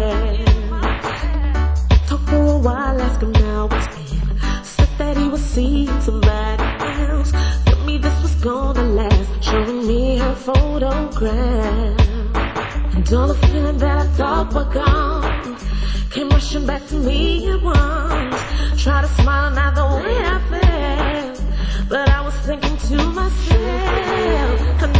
head. Talked for a while, asked him how it's been. Said that he was seeing somebody else. Told me this was gonna last, showing me her photograph. And all the feeling that I thought were gone came rushing back to me at once. Tried to smile, not the way I felt, but I was thinking to myself,